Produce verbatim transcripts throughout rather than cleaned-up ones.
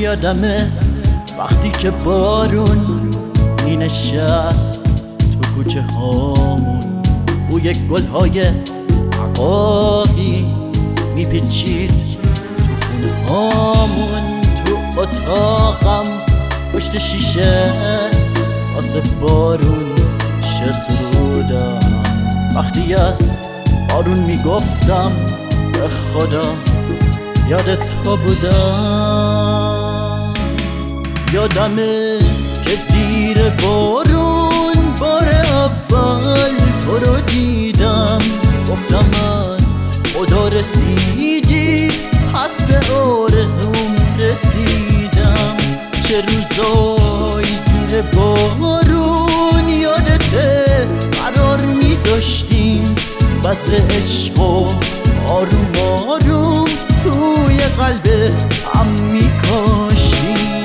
یادمه وقتی که بارون می نشست تو کوچه هامون، بوی گلهای عقاقی می پیچید تو خونه هامون. تو اتاقم پشت شیشه واسه بارون شعر سرودم. وقتی از بارون می گفتم به خدا یاد تو بودم. یادمه که زیر بارون بار اول تو رو دیدم، گفتم از خدا رسیدی پس به آرزوم رسیدم. چه روزایی زیر بارون یادته قرار میذاشتیم، بذر عشق و آروم آروم توی قلب هم میکاشتیم.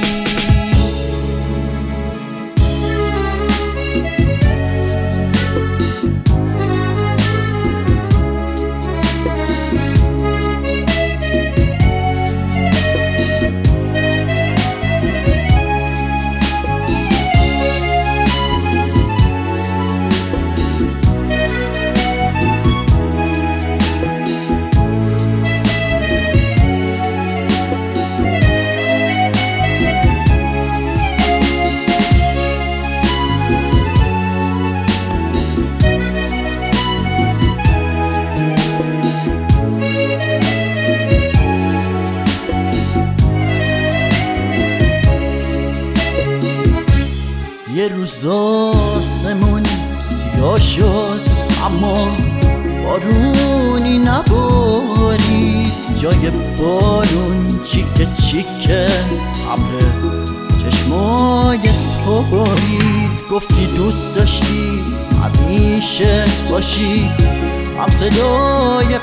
یه روز آسمون سیاه شد اما بارونی نبارید. جای بارون چیکه چیکه ابر چشمای تو بارید. گفتی دوست داشتی همیشه باشی هم صدای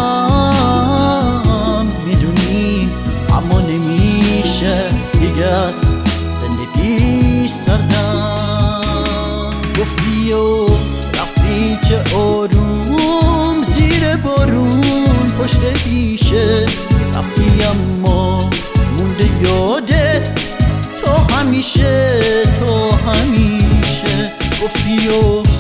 قلبم، میدونی اما نمیشه دیگه از زندگی سردم. گفتی و رفتی چه آروم زیر بارون پشت پیشه رفتی، اما مونده یادت تو همیشه تو همیشه. گفتی و